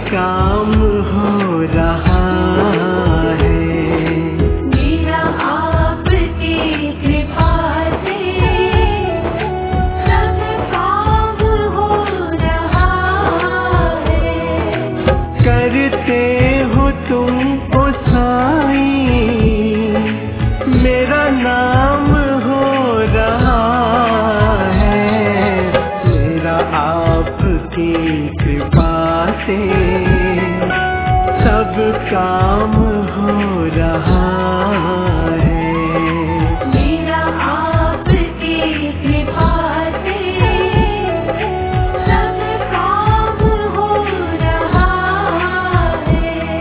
काम हो रहा है। मेरा आपकी कृपा से सब काम हो रहा है। करते हो तुम ओ साईं, मेरा नाम हो रहा है। मेरा आपकी कृपा से सब काम हो रहा है। मेरा आपकी कृपा से सब काम हो रहा है।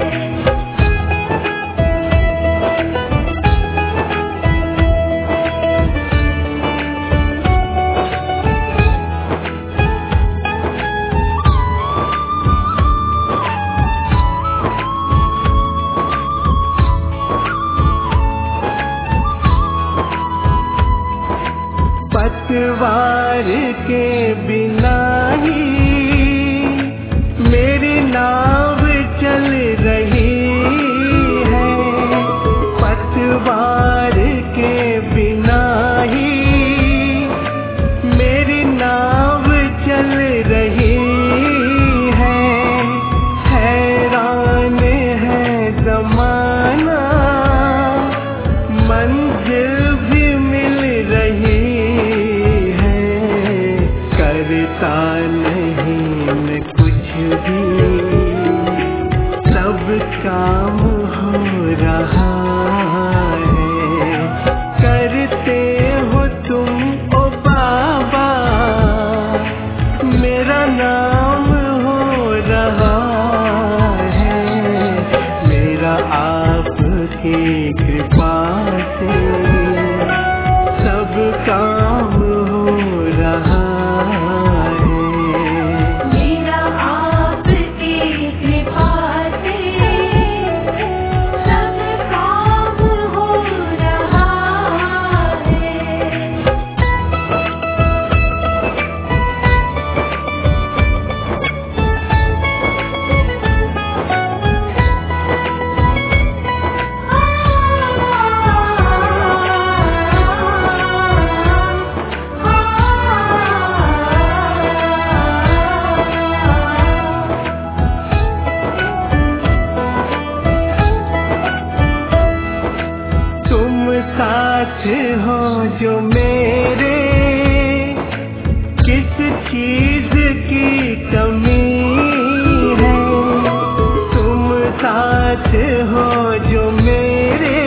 पतवार के बिना ही मेरी नाव चल रही है। पतवार के बिना ही मेरी नाव चल रही है। हैरान है ज़माना, मंजिल भी मिल रही है। करता नहीं मैं कुछ भी, सब काम हो रहा है। करते हो तुम ओ बाबा, मेरा नाम हो रहा है। मेरा आपकी कृपा से सब काम हो रहा है। मेरा आपकी कृपा से सब काम हो रहा है। तुम साथ हो जो मेरे, किस चीज की कमी है। तुम साथ हो जो मेरे,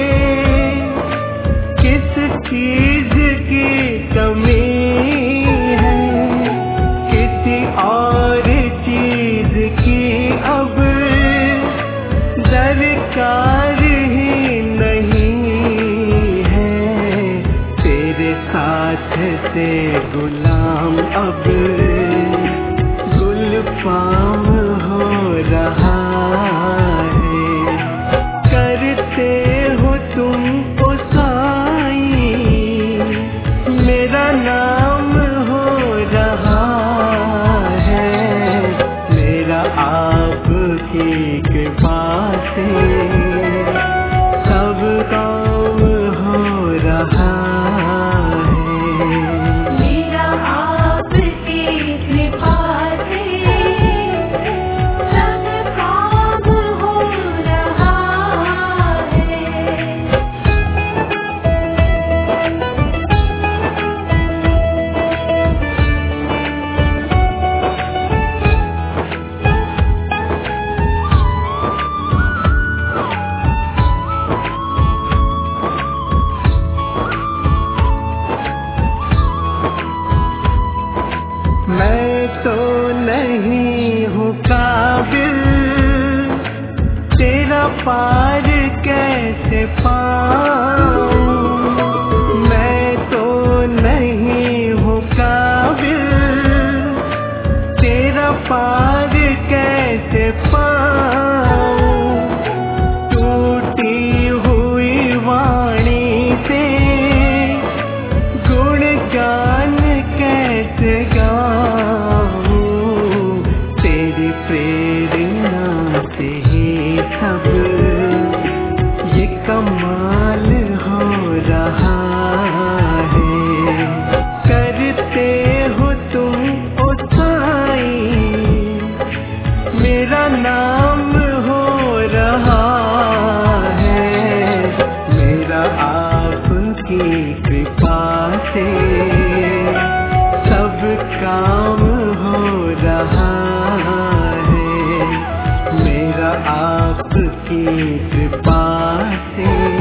किस चीज की कमी है। किसी और चीज की अब दरकार ही नहीं है। तेरे साथ से गुलाम अब गुलफाम हो रहा है। करते हो तुम ओ साईं, मेरा नाम हो रहा है। मेरा आपकी कृपा से सब काम हो रहा है। मेरा आपकी कृपा से सब काम हो रहा है। मैं तो नहीं हूँ काबिल, तेरा पार कैसे पाऊं। मैं तो नहीं हूँ काबिल, तेरा पार कैसे पाऊं। टूटी हुई वाणी से गुणगान कैसे गाऊं। तेरी प्रेरणा कृपा से